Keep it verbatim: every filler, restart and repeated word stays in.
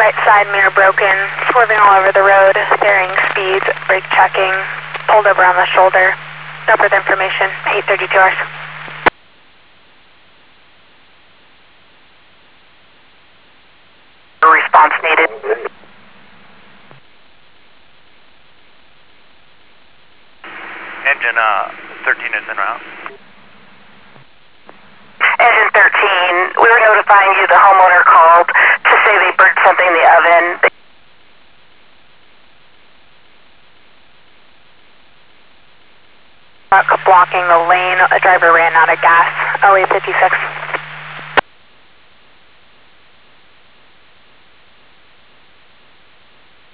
right side mirror broken, swerving all over the road, varying speeds, brake checking, pulled over on the shoulder. No further information, eight thirty-two hours. Response needed. Engine uh, thirteen is en route. Engine thirteen, we were notifying you the homeowner called to say they burnt something in the oven. Blocking the lane, a driver ran out of gas, O A fifty-six.